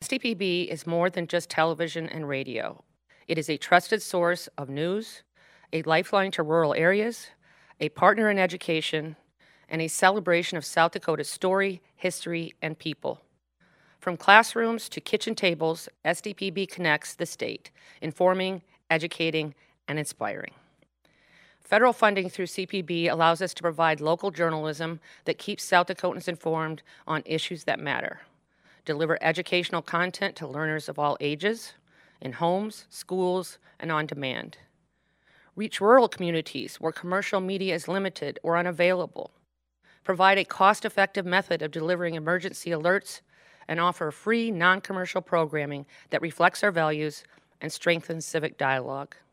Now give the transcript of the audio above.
SDPB is more than just television and radio. It is a trusted source of news, a lifeline to rural areas, a partner in education, and a celebration of South Dakota's story, history, and people. From classrooms to kitchen tables, SDPB connects the state, informing, educating, and inspiring. Federal funding through CPB allows us to provide local journalism that keeps South Dakotans informed on issues that matter, deliver educational content to learners of all ages, in homes, schools, and on demand, reach rural communities where commercial media is limited or unavailable, provide a cost-effective method of delivering emergency alerts, and offer free, non-commercial programming that reflects our values and strengthens civic dialogue.